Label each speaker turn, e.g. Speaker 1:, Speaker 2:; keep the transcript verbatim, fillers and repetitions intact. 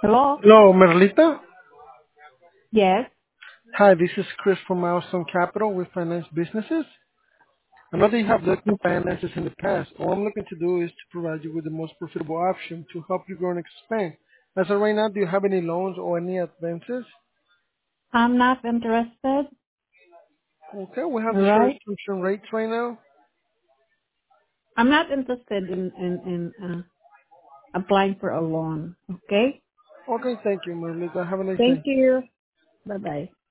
Speaker 1: Hello?
Speaker 2: Hello, Merlita.
Speaker 1: Yes.
Speaker 2: Hi, this is Chris from Milestone Capital with Finance Businesses. I know that you have looked at finances in the past. All I'm looking to do is to provide you with the most profitable option to help you grow and expand. As of right now, do you have any loans or any advances?
Speaker 1: I'm not interested.
Speaker 2: Okay, we have
Speaker 1: All
Speaker 2: the short
Speaker 1: right.
Speaker 2: subscription rates right now.
Speaker 1: I'm not interested in in in uh, applying for a loan. Okay.
Speaker 2: Okay, thank you, Merlita. Have a nice
Speaker 1: Thank
Speaker 2: day.
Speaker 1: you. Bye bye.